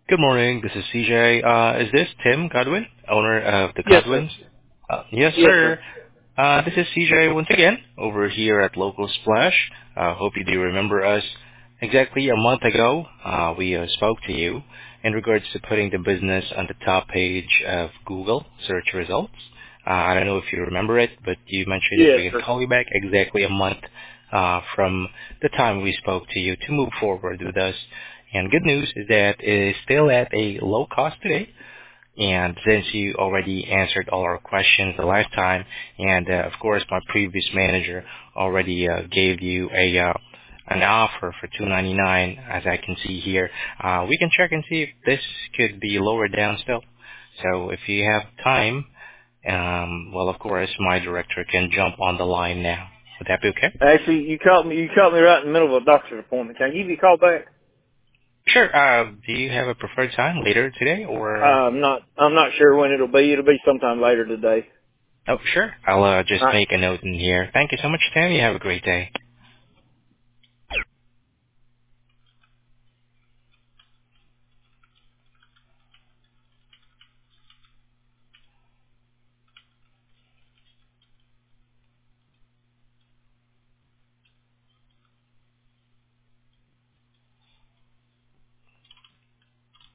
Good morning. This is CJ. Is this Tim Godwin, owner of the Yes, sir. Godwins? Yes, Yes, sir. sir. This is CJ once again over here at Local Splash. Hope you do remember us. Exactly a month ago, we spoke to you in regards to putting the business on the top page of Google search results. I don't know if you remember it, but you mentioned that Yes, we can sir. call you back exactly a month from the time we spoke to you to move forward with us. And good news is that it is still at a low cost today. And since you already answered all our questions the last time, and of course my previous manager already gave you a an offer for 299, as I can see here, we can check and see if this could be lowered down still. So if you have time, well, of course, my director can jump on the line now. Would that be okay? Actually, you caught me. You caught me right in the middle of a doctor's appointment. Can I give you a call back? Sure. Do you have a preferred time later today or? I'm not sure when it'll be. It'll be sometime later today. Oh, sure. I'll just All right. make a note in here. Thank you so much, Tim. You have a great day.